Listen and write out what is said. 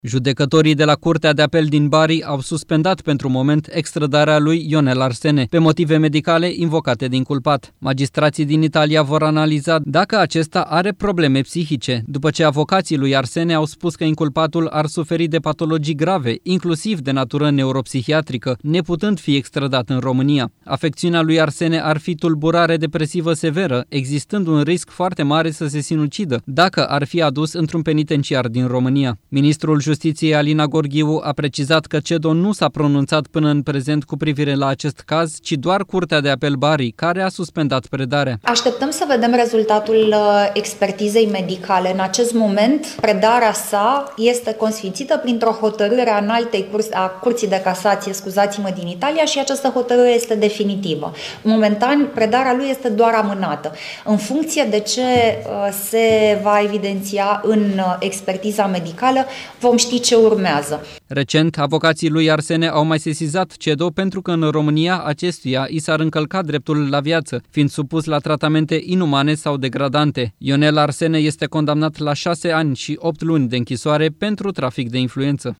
Judecătorii de la Curtea de Apel din Bari au suspendat pentru moment extradarea lui Ionel Arsene, pe motive medicale invocate de inculpat. Magistrații din Italia vor analiza dacă acesta are probleme psihice, după ce avocații lui Arsene au spus că inculpatul ar suferi de patologii grave, inclusiv de natură neuropsihiatrică, neputând fi extradat în România. Afecțiunea lui Arsene ar fi tulburare depresivă severă, existând un risc foarte mare să se sinucidă, dacă ar fi adus într-un penitenciar din România. Ministrul Justiției Alina Gorghiu a precizat că CEDO nu s-a pronunțat până în prezent cu privire la acest caz, ci doar Curtea de Apel Bari, care a suspendat predarea. Așteptăm să vedem rezultatul expertizei medicale. În acest moment, predarea sa este consfințită printr-o hotărâre a înaltei a Curții de Casație, din Italia, și această hotărâre este definitivă. Momentan, predarea lui este doar amânată. În funcție de ce se va evidenția în expertiza medicală, vom ști ce urmează. Recent, avocații lui Arsene au mai sesizat CEDO pentru că în România acestuia i s-ar încălca dreptul la viață, fiind supus la tratamente inumane sau degradante. Ionel Arsene este condamnat la 6 ani și 8 luni de închisoare pentru trafic de influență.